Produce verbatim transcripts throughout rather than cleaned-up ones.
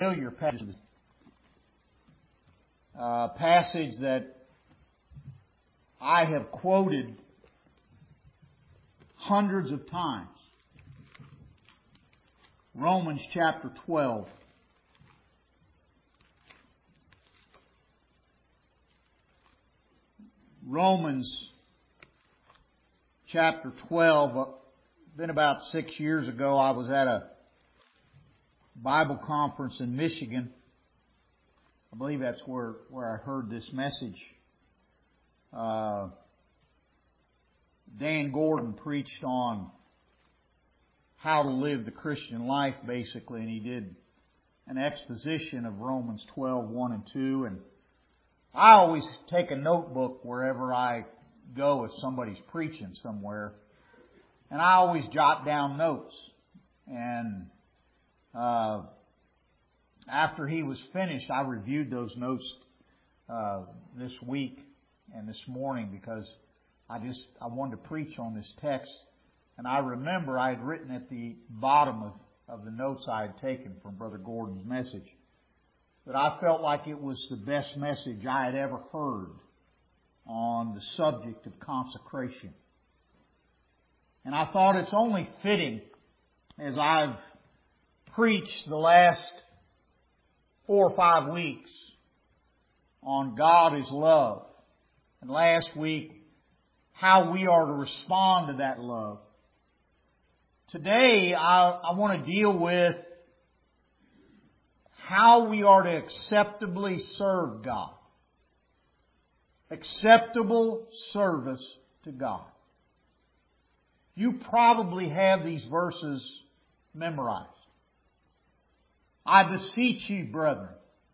familiar passage, uh, passage that I have quoted hundreds of times. Romans chapter twelve. Romans chapter twelve. Been about six years ago, I was at a Bible conference in Michigan. I believe that's where, where I heard this message. Uh, Dan Gordon preached on how to live the Christian life, basically, and he did an exposition of Romans twelve, one and two. And I always take a notebook wherever I go if somebody's preaching somewhere. And I always jot down notes. And uh, after he was finished, I reviewed those notes uh, this week and this morning because I just I wanted to preach on this text. And I remember I had written at the bottom of, of the notes I had taken from Brother Gordon's message that I felt like it was the best message I had ever heard on the subject of consecration. And I thought it's only fitting, as I've preached the last four or five weeks on God is love, and last week how we are to respond to that love. Today I, I want to deal with how we are to acceptably serve God. Acceptable service to God. You probably have these verses memorized. I beseech you, brethren,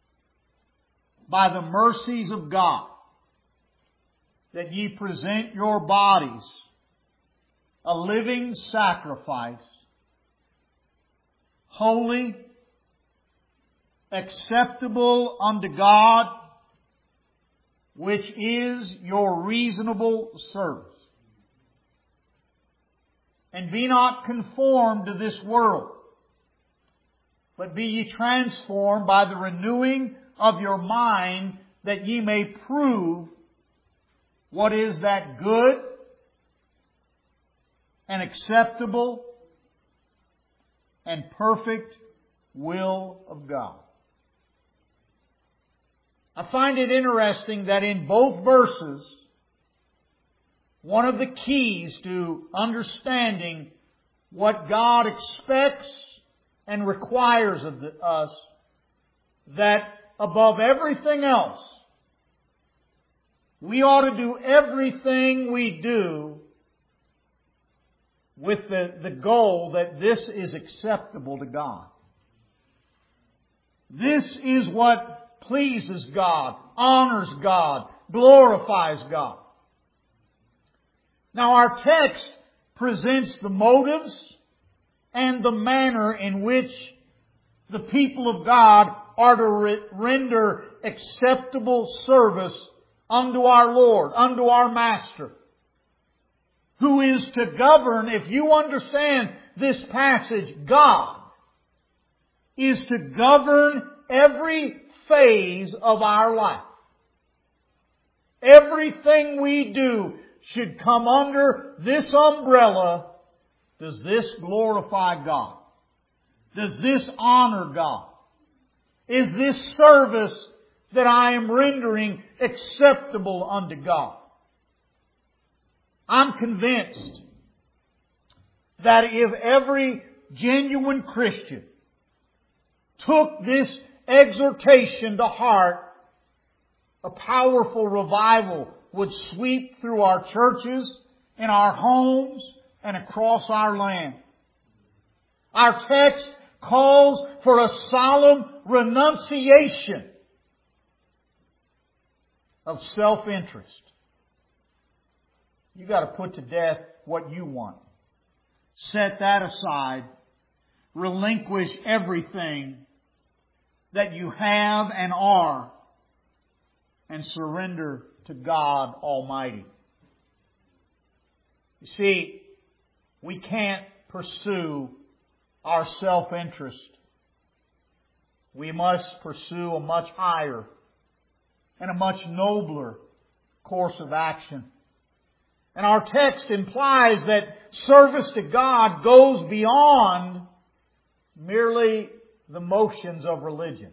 by the mercies of God, that ye present your bodies a living sacrifice, holy, acceptable unto God, which is your reasonable service. And be not conformed to this world, but be ye transformed by the renewing of your mind, that ye may prove what is that good and acceptable and perfect will of God. I find it interesting that in both verses, one of the keys to understanding what God expects and requires of the, us, that above everything else, we ought to do everything we do with the, the goal that this is acceptable to God. This is what pleases God, honors God, glorifies God. Now our text presents the motives and the manner in which the people of God are to re- render acceptable service unto our Lord, unto our Master, who is to govern. If you understand this passage, God is to govern every phase of our life. Everything we do should come under this umbrella. Does this glorify God? Does this honor God? Is this service that I am rendering acceptable unto God? I'm convinced that if every genuine Christian took this exhortation to heart, a powerful revival would sweep through our churches, in our homes, and across our land. Our text calls for a solemn renunciation of self-interest. You got to put to death what you want. Set that aside. Relinquish everything that you have and are, and surrender to God Almighty. You see, we can't pursue our self-interest we must pursue a much higher and a much nobler course of action. And our text implies that service to God goes beyond merely the motions of religion.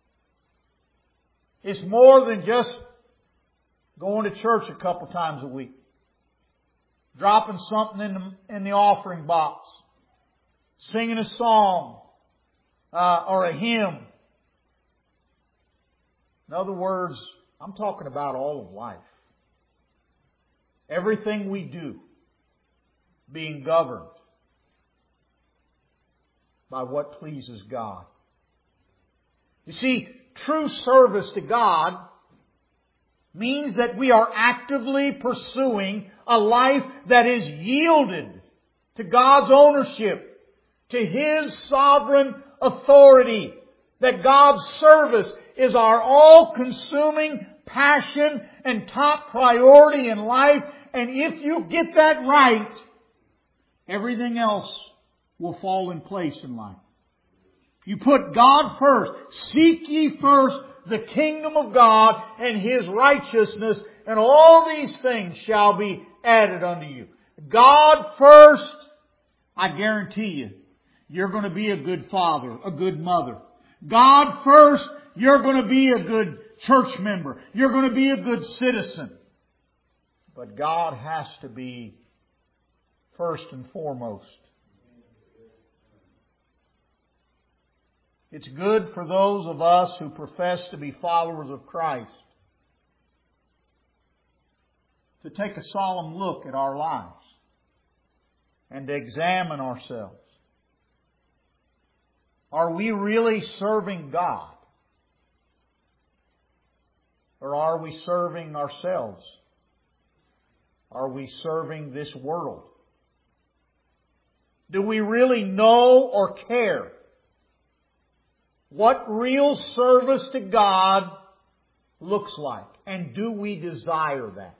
It's more than just going to church a couple times a week, dropping something in the, in the offering box, singing a song uh, or a hymn. In other words, I'm talking about all of life. Everything we do being governed by what pleases God. You see, true service to God means that we are actively pursuing a life that is yielded to God's ownership, to His sovereign authority, that God's service is our all-consuming passion and top priority in life. And if you get that right, everything else will fall in place in life. You put God first. Seek ye first the kingdom of God and His righteousness, and all these things shall be added unto you. God first, I guarantee you, you're going to be a good father, a good mother. God first, you're going to be a good church member. You're going to be a good citizen. But God has to be first and foremost. It's good for those of us who profess to be followers of Christ to take a solemn look at our lives and to examine ourselves. Are we really serving God? Or are we serving ourselves? Are we serving this world? Do we really know or care what real service to God looks like? And do we desire that?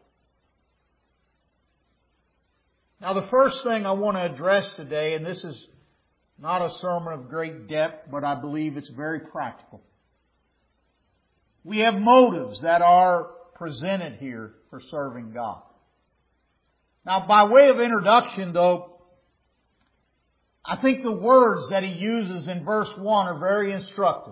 Now, the first thing I want to address today, and this is not a sermon of great depth, but I believe it's very practical. We have motives that are presented here for serving God. Now, by way of introduction, though, I think the words that he uses in verse one are very instructive.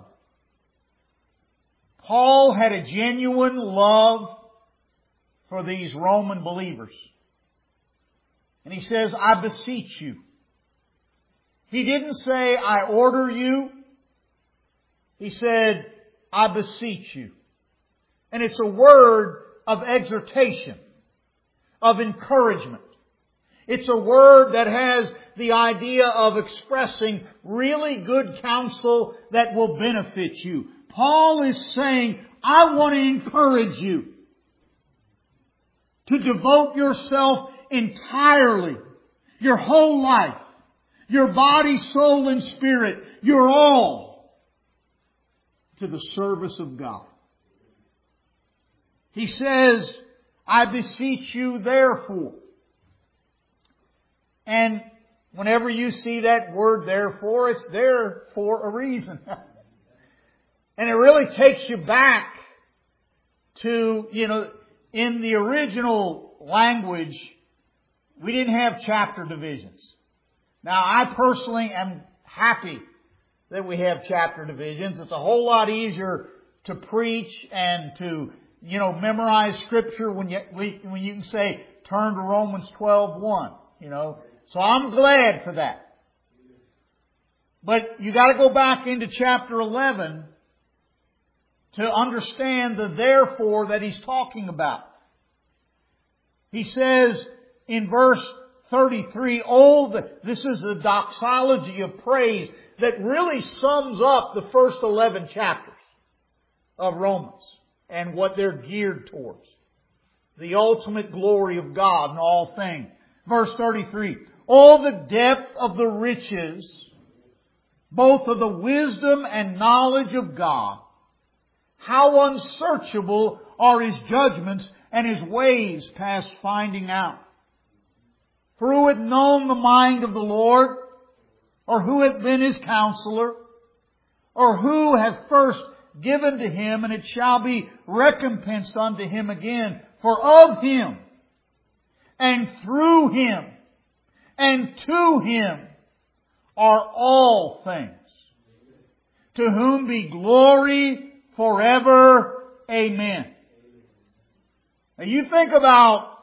Paul had a genuine love for these Roman believers. And he says, I beseech you. He didn't say, I order you. He said, I beseech you. And it's a word of exhortation, of encouragement. It's a word that has the idea of expressing really good counsel that will benefit you. Paul is saying, I want to encourage you to devote yourself entirely, your whole life, your body, soul, and spirit, your all, to the service of God. He says, I beseech you therefore. And whenever you see that word therefore, it's there for a reason. And it really takes you back to, you know, in the original language, we didn't have chapter divisions. Now, I personally am happy that we have chapter divisions. It's a whole lot easier to preach and to, you know, memorize Scripture when you, when you can say, turn to Romans twelve one, you know. So I'm glad for that. But you got to go back into chapter eleven to understand the therefore that he's talking about. He says in verse thirty-three, oh, the, this is a doxology of praise that really sums up the first eleven chapters of Romans and what they're geared towards. The ultimate glory of God in all things. Verse thirty-three, oh, the depth of the riches, both of the wisdom and knowledge of God. How unsearchable are His judgments and His ways past finding out. For who hath known the mind of the Lord? Or who hath been His counselor? or who hath first given to him, and it shall be recompensed unto him again. For of him, and through him, and to him are all things, to whom be glory forever. Amen. Now you think about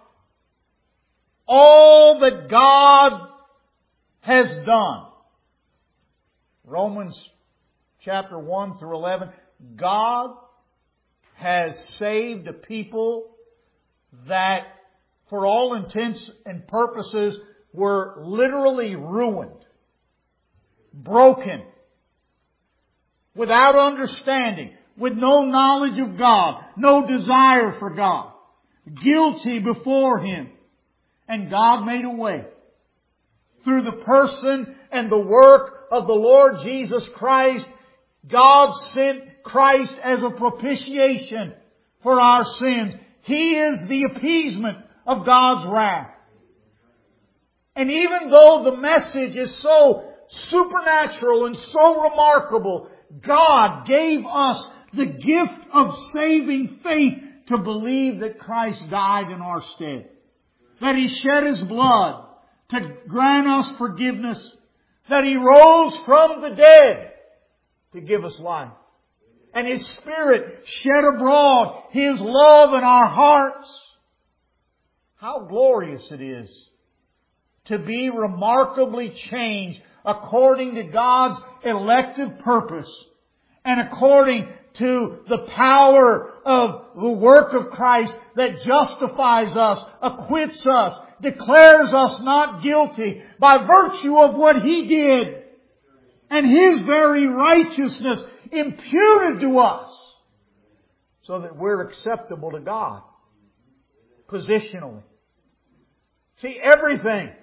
all that God has done. Romans chapter one through eleven. God has saved a people that, for all intents and purposes, were literally ruined, broken, without understanding, with no knowledge of God, no desire for God, guilty before Him. And God made a way. Through the person and the work of the Lord Jesus Christ, God sent Christ as a propitiation for our sins. He is the appeasement of God's wrath. And even though the message is so supernatural and so remarkable, God gave us the gift of saving faith to believe that Christ died in our stead. That He shed His blood to grant us forgiveness. That He rose from the dead to give us life. And His Spirit shed abroad His love in our hearts. How glorious it is to be remarkably changed according to God's elective purpose and according to the power of the work of Christ that justifies us, acquits us, declares us not guilty by virtue of what He did and His very righteousness imputed to us so that we're acceptable to God positionally. See, everything,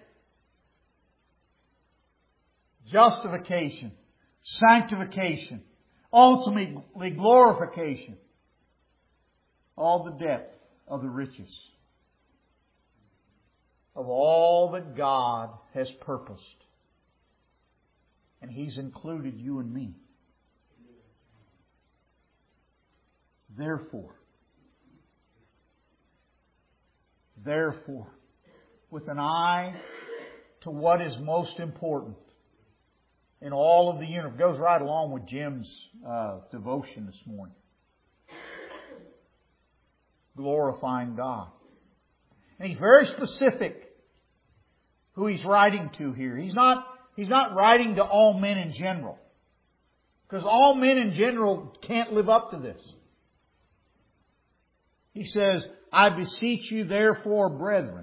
justification, sanctification, ultimately glorification, all the depth of the riches of all that God has purposed. And He's included you and me. Therefore, therefore, with an eye to what is most important in all of the universe, goes right along with Jim's uh, devotion this morning. Glorifying God. And he's very specific who he's writing to here. He's not, he's not writing to all men in general. Because all men in general can't live up to this. He says, I beseech you therefore, brethren,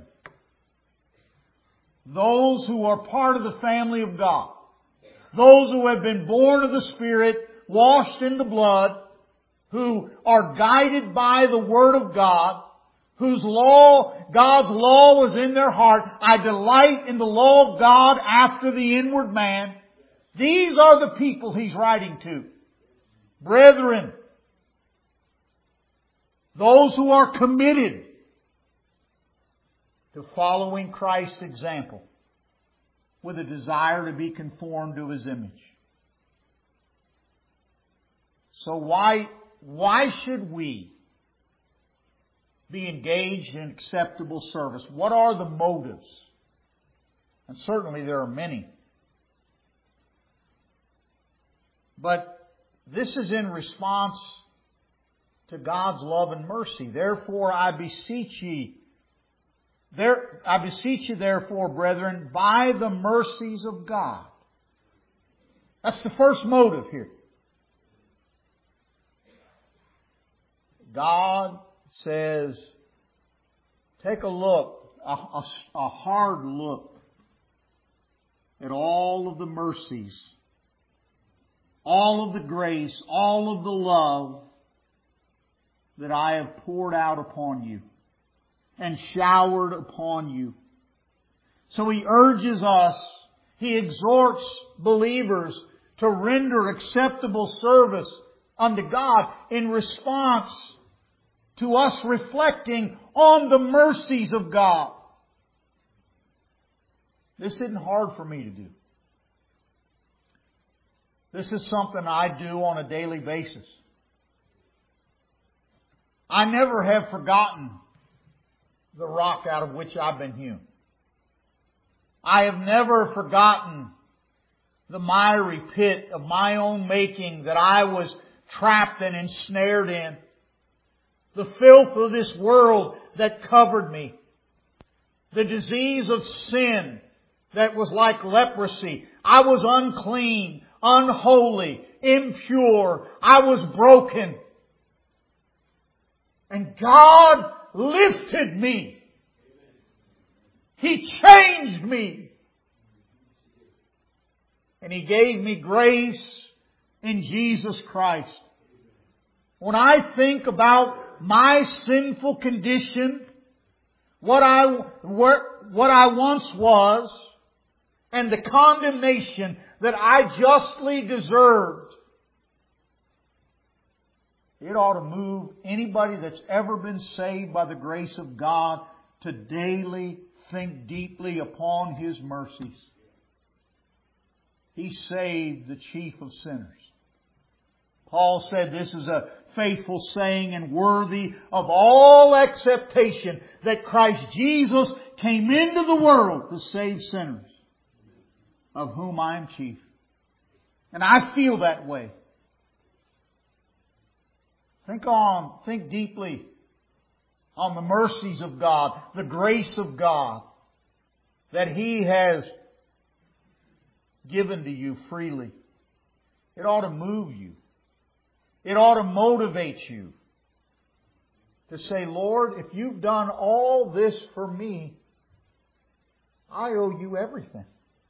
those who are part of the family of God, those who have been born of the Spirit, washed in the blood, who are guided by the Word of God, whose law, God's law was in their heart. I delight in the law of God after the inward man. These are the people he's writing to. Brethren, those who are committed to following Christ's example with a desire to be conformed to His image. So why, why should we be engaged in acceptable service? What are the motives? And certainly there are many. But this is in response to God's love and mercy. Therefore I beseech ye, there, I beseech you therefore, brethren, by the mercies of God. That's the first motive here. God says, take a look, a, a, a hard look at all of the mercies, all of the grace, all of the love that I have poured out upon you and showered upon you. So He urges us, He exhorts believers to render acceptable service unto God in response to us reflecting on the mercies of God. This isn't hard for me to do. This is something I do on a daily basis. I never have forgotten the rock out of which I've been hewn. I have never forgotten the miry pit of my own making that I was trapped and ensnared in. The filth of this world that covered me. The disease of sin that was like leprosy. I was unclean, unholy, impure. I was broken. And God lifted me. He changed me. And He gave me grace in Jesus Christ. When I think about my sinful condition, what I, what I once was, and the condemnation that I justly deserved, it ought to move anybody that's ever been saved by the grace of God to daily think deeply upon His mercies. He saved the chief of sinners. Paul said this is a faithful saying and worthy of all acceptation, that Christ Jesus came into the world to save sinners, of whom I am chief. And I feel that way. Think on, think deeply on the mercies of God, the grace of God that He has given to you freely. It ought to move you. It ought to motivate you to say, Lord, if You've done all this for me, I owe You everything.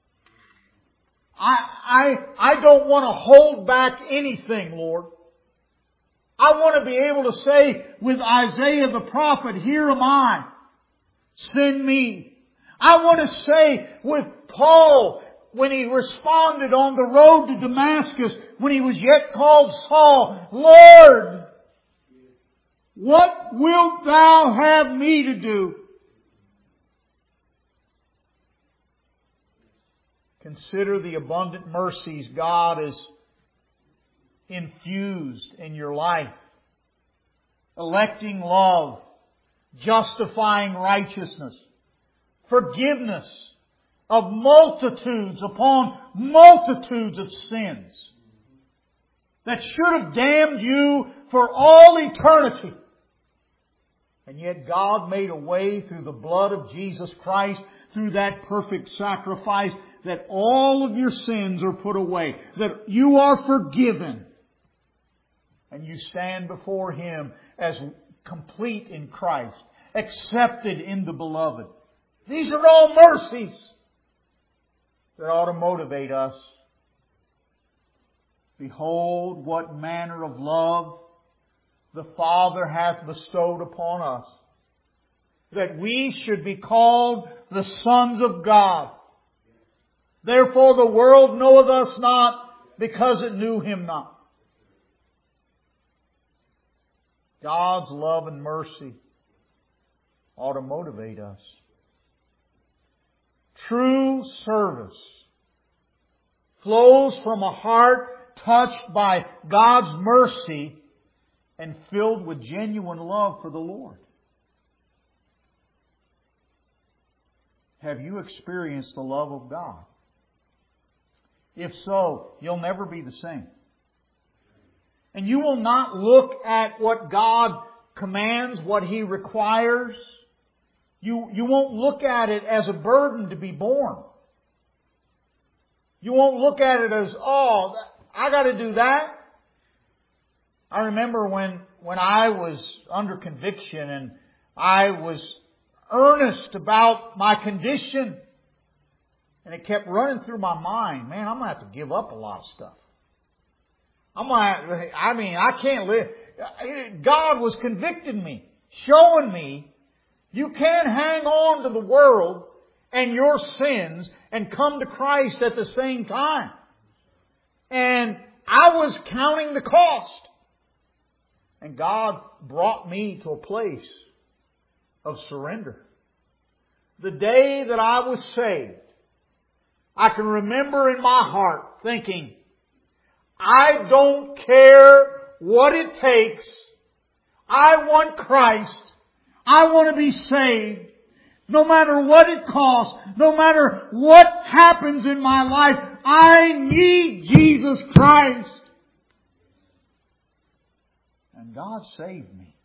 I, I, I don't want to hold back anything, Lord. I want to be able to say with Isaiah the prophet, here am I, send me. I want to say with Paul, when he responded on the road to Damascus, when he was yet called Saul, Lord, what wilt Thou have me to do? Consider the abundant mercies God has infused in your life. Electing love, justifying righteousness, forgiveness of multitudes upon multitudes of sins that should have damned you for all eternity. And yet God made a way through the blood of Jesus Christ, through that perfect sacrifice, that all of your sins are put away, that you are forgiven, and you stand before Him as complete in Christ, accepted in the Beloved. These are all mercies that ought to motivate us. Behold, what manner of love the Father hath bestowed upon us, that we should be called the sons of God. Therefore the world knoweth us not, because it knew Him not. God's love and mercy ought to motivate us. True service flows from a heart touched by God's mercy and filled with genuine love for the Lord. Have you experienced the love of God? If so, you'll never be the same. And you will not look at what God commands, what He requires. You, you won't look at it as a burden to be borne. You won't look at it as, oh, I got to do that. I remember when, when I was under conviction and I was earnest about my condition, and it kept running through my mind, man, I'm going to have to give up a lot of stuff. I'm going to, I mean, I can't live. God was convicting me, showing me you can't hang on to the world and your sins and come to Christ at the same time. And I was counting the cost. And God brought me to a place of surrender. The day that I was saved, I can remember in my heart thinking, I don't care what it takes. I want Christ. I want to be saved. No matter what it costs, no matter what happens in my life, I need Jesus Christ. And God saved me.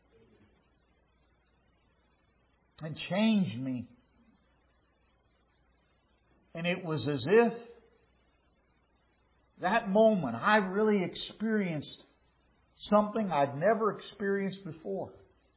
And changed me. And it was as if that moment I really experienced something I'd never experienced before.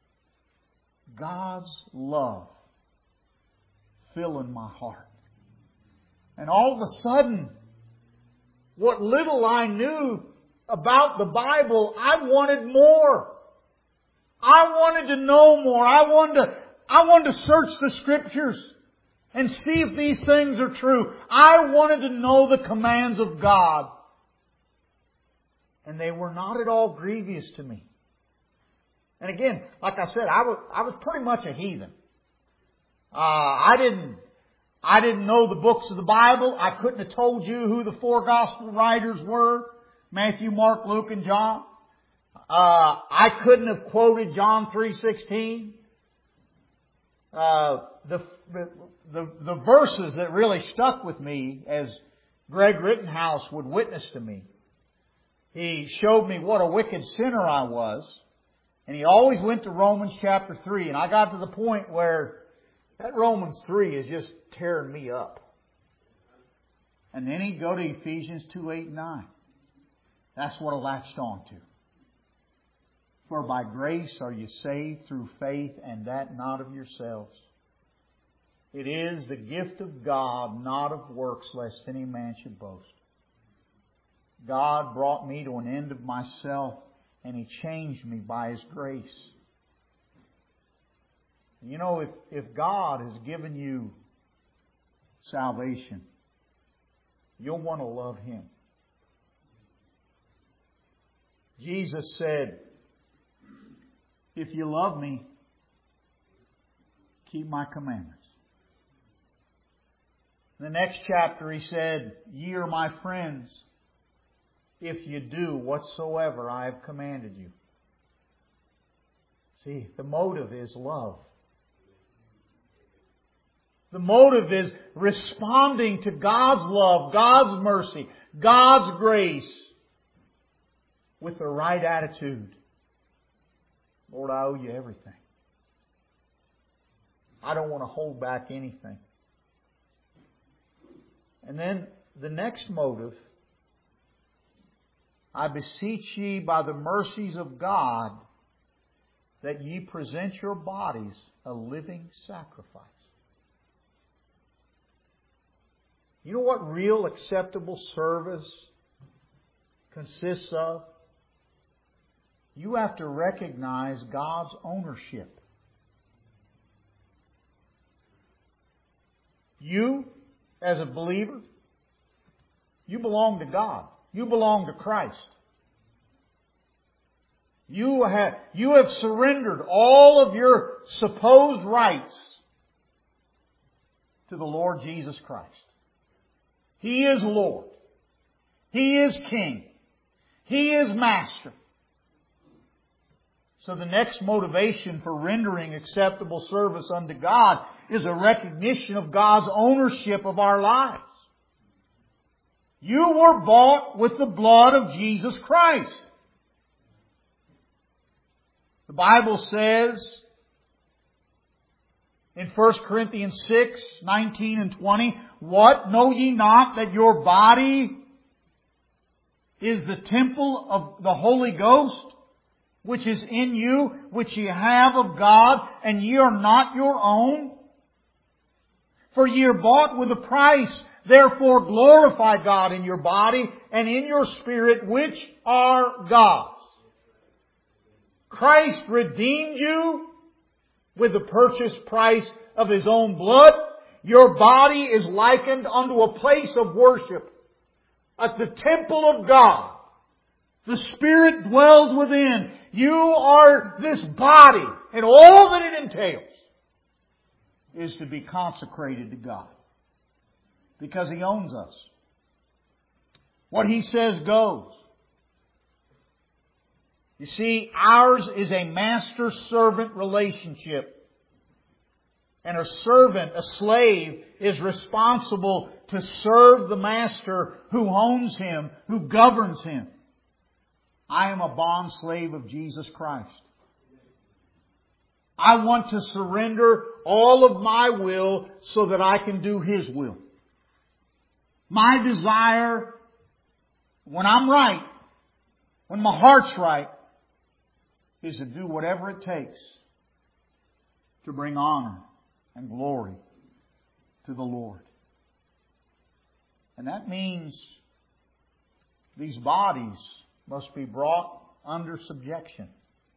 God's love filling my heart. And all of a sudden, what little I knew about the Bible, I wanted more. I wanted to know more. I wanted to, I wanted to search the Scriptures and see if these things are true. I wanted to know the commands of God. And they were not at all grievous to me. And again, like I said, I was, I was pretty much a heathen. Uh, I didn't, I didn't know the books of the Bible. I couldn't have told you who the four gospel writers were. Matthew, Mark, Luke, and John. Uh, I couldn't have quoted John three sixteen. Uh, the, the, the verses that really stuck with me, as Greg Rittenhouse would witness to me. He showed me what a wicked sinner I was. And he always went to Romans chapter three. And I got to the point where that Romans three is just tearing me up. And then he'd go to Ephesians two, eight, and nine. That's what I latched on to. For by grace are you saved through faith, and that not of yourselves. It is the gift of God, not of works, lest any man should boast. God brought me to an end of myself, and He changed me by His grace. You know, if, if God has given you salvation, you'll want to love Him. Jesus said, if you love me, keep my commandments. In the next chapter He said, ye are my friends, if you do whatsoever I have commanded you. See, the motive is love. The motive is responding to God's love, God's mercy, God's grace with the right attitude. Lord, I owe you everything. I don't want to hold back anything. And then the next motive, I beseech ye by the mercies of God that ye present your bodies a living sacrifice. You know what real acceptable service consists of? You have to recognize God's ownership. You, as a believer, you belong to God. You belong to Christ. You have, you have surrendered all of your supposed rights to the Lord Jesus Christ. He is Lord. He is King. He is Master. So the next motivation for rendering acceptable service unto God is a recognition of God's ownership of our lives. You were bought with the blood of Jesus Christ. The Bible says in First Corinthians six, nineteen and twenty, what, know ye not that your body is the temple of the Holy Ghost, which is in you, which ye have of God, and ye are not your own? For ye are bought with a price. Therefore glorify God in your body and in your spirit, which are God's. Christ redeemed you with the purchase price of His own blood. Your body is likened unto a place of worship at the temple of God. The Spirit dwells within. You are this body, and all that it entails is to be consecrated to God. Because He owns us. What He says goes. You see, ours is a master-servant relationship. And a servant, a slave, is responsible to serve the master who owns him, who governs him. I am a bond slave of Jesus Christ. I want to surrender all of my will so that I can do His will. My desire, when I'm right, when my heart's right, is to do whatever it takes to bring honor and glory to the Lord. And that means these bodies must be brought under subjection.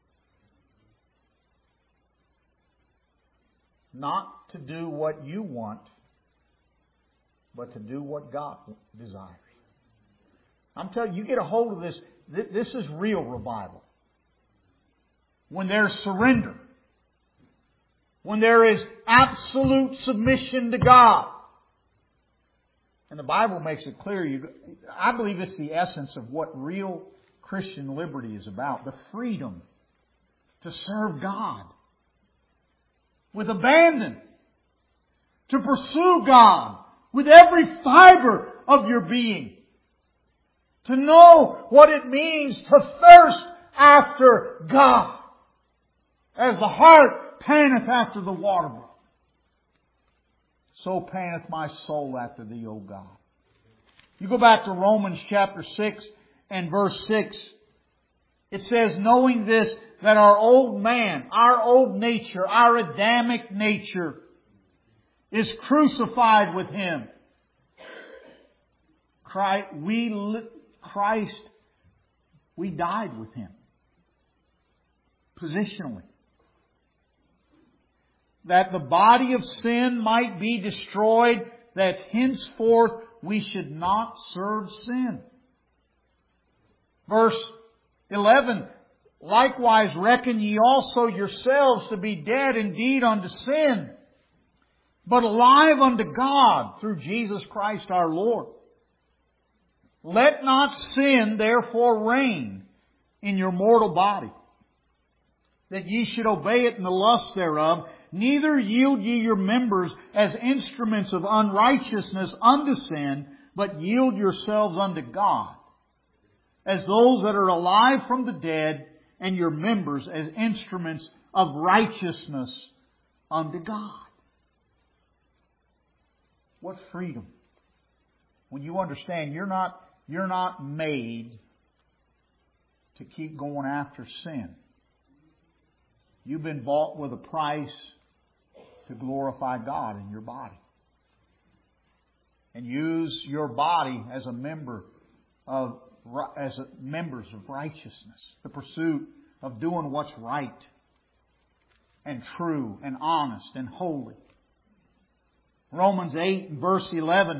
Not to do what you want, but to do what God desires. I'm telling you, you get a hold of this. This is real revival. When there's surrender. When there is absolute submission to God. And the Bible makes it clear. You, I believe it's the essence of what real Christian liberty is about. The freedom to serve God with abandon. To pursue God with every fiber of your being. To know what it means to thirst after God. As the heart panteth after the water brook, so panteth my soul after Thee, O God. You go back to Romans chapter six and verse six. It says, knowing this, that our old man, our old nature, our Adamic nature is crucified with Him. Christ, we, Christ, we died with Him. Positionally. That the body of sin might be destroyed, that henceforth we should not serve sin. Verse eleven, likewise reckon ye also yourselves to be dead indeed unto sin, but alive unto God through Jesus Christ our Lord. Let not sin therefore reign in your mortal body, that ye should obey it in the lust thereof. Neither yield ye your members as instruments of unrighteousness unto sin, but yield yourselves unto God, as those that are alive from the dead, and your members as instruments of righteousness unto God. What freedom. When you understand you're not, you're not made to keep going after sin. You've been bought with a price to glorify God in your body. And use your body as a member of, as a, members of righteousness. The pursuit of doing what's right and true and honest and holy. Romans eight verse eleven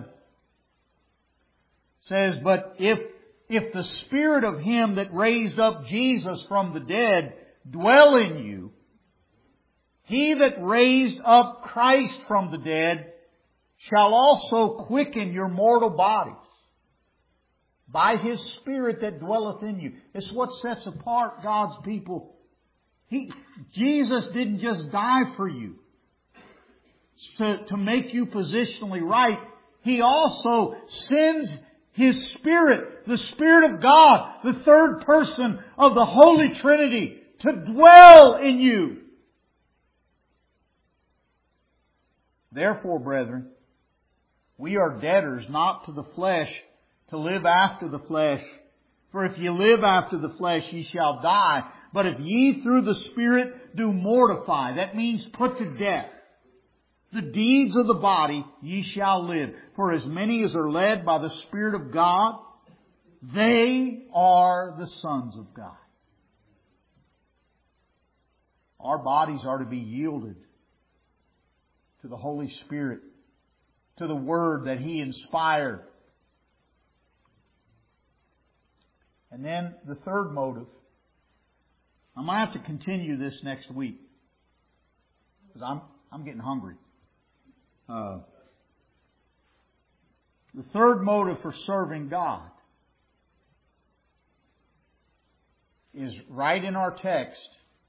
says, but if, if the Spirit of Him that raised up Jesus from the dead dwell in you, He that raised up Christ from the dead shall also quicken your mortal bodies by His Spirit that dwelleth in you. It's what sets apart God's people. He, Jesus didn't just die for you to, to make you positionally right. He also sends His Spirit, the Spirit of God, the third person of the Holy Trinity, to dwell in you. Therefore, brethren, we are debtors not to the flesh, to live after the flesh. For if ye live after the flesh, ye shall die. But if ye through the Spirit do mortify, that means put to death, the deeds of the body, ye shall live. For as many as are led by the Spirit of God, they are the sons of God. Our bodies are to be yielded to the Holy Spirit, to the Word that He inspired. And then the third motive. I'm going to have to continue this next week, because I'm, I'm getting hungry. Uh, the third motive for serving God is right in our text.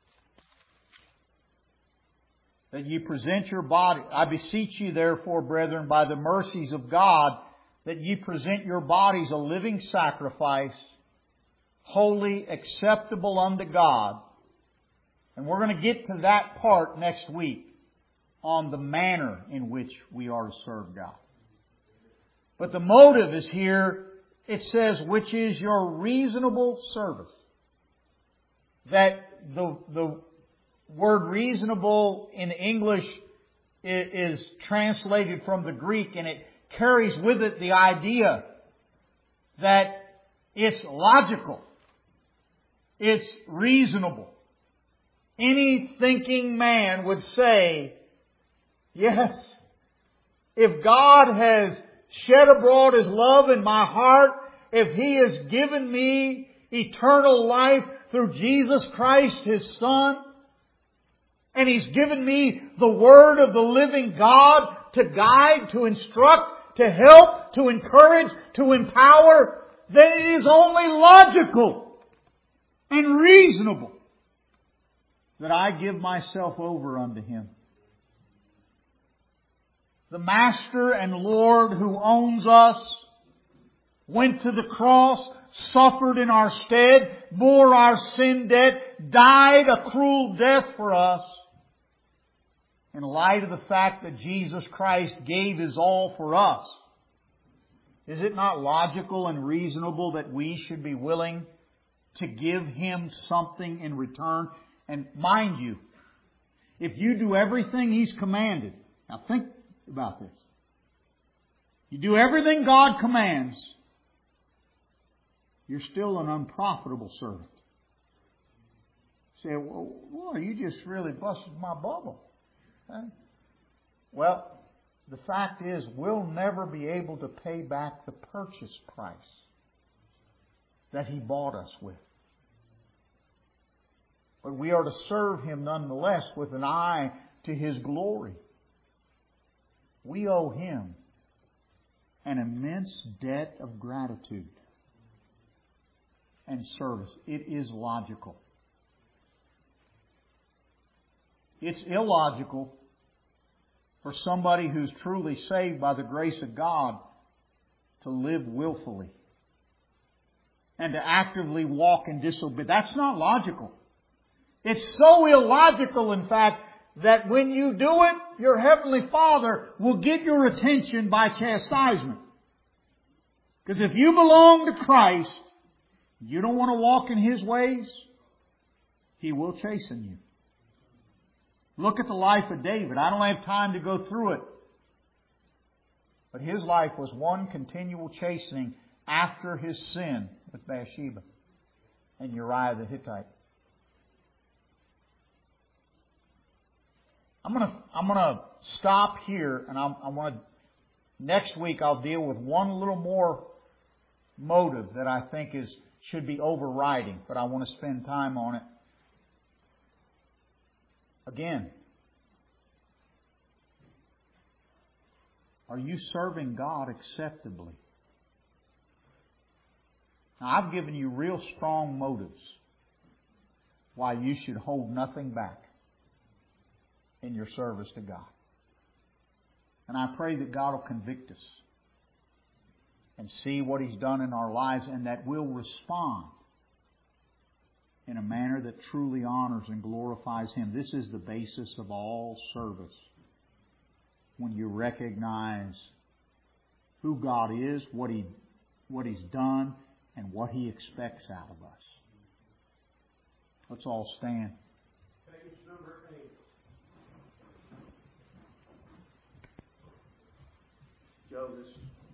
That ye present your body. I beseech you therefore, brethren, by the mercies of God, that ye present your bodies a living sacrifice, holy, acceptable unto God. And we're going to get to that part next week on the manner in which we are to serve God. But the motive is here, it says, which is your reasonable service. That the, the word reasonable in English is translated from the Greek, and it carries with it the idea that it's logical. It's reasonable. Any thinking man would say, yes, if God has shed abroad His love in my heart, if He has given me eternal life through Jesus Christ, His Son, and He's given me the Word of the living God to guide, to instruct, to help, to encourage, to empower, then it is only logical and reasonable that I give myself over unto Him. The Master and Lord who owns us went to the cross, suffered in our stead, bore our sin debt, died a cruel death for us. In light of the fact that Jesus Christ gave His all for us, is it not logical and reasonable that we should be willing to give Him something in return? And mind you, if you do everything He's commanded, now think about this. You do everything God commands, you're still an unprofitable servant. You say, well, boy, you just really busted my bubble. Okay? Well, the fact is, we'll never be able to pay back the purchase price that He bought us with. But we are to serve Him nonetheless with an eye to His glory. We owe Him an immense debt of gratitude and service. It is logical. It's illogical for somebody who's truly saved by the grace of God to live willfully and to actively walk in disobedience. That's not logical. It's so illogical, in fact, that when you do it, your Heavenly Father will get your attention by chastisement. Because if you belong to Christ, you don't want to walk in His ways, He will chasten you. Look at the life of David. I don't have time to go through it. But his life was one continual chastening after his sin with Bathsheba and Uriah the Hittite. I'm going to I'm going to stop here, and I'm, I want to next week I'll deal with one little more motive that I think is should be overriding, but I want to spend time on it. Again, are you serving God acceptably? Now, I've given you real strong motives why you should hold nothing back in your service to God. And I pray that God will convict us and see what He's done in our lives, and that we'll respond in a manner that truly honors and glorifies Him. This is the basis of all service. When you recognize who God is, what He, what He's done, and what He expects out of us. Let's all stand. Page number eight. Joe, this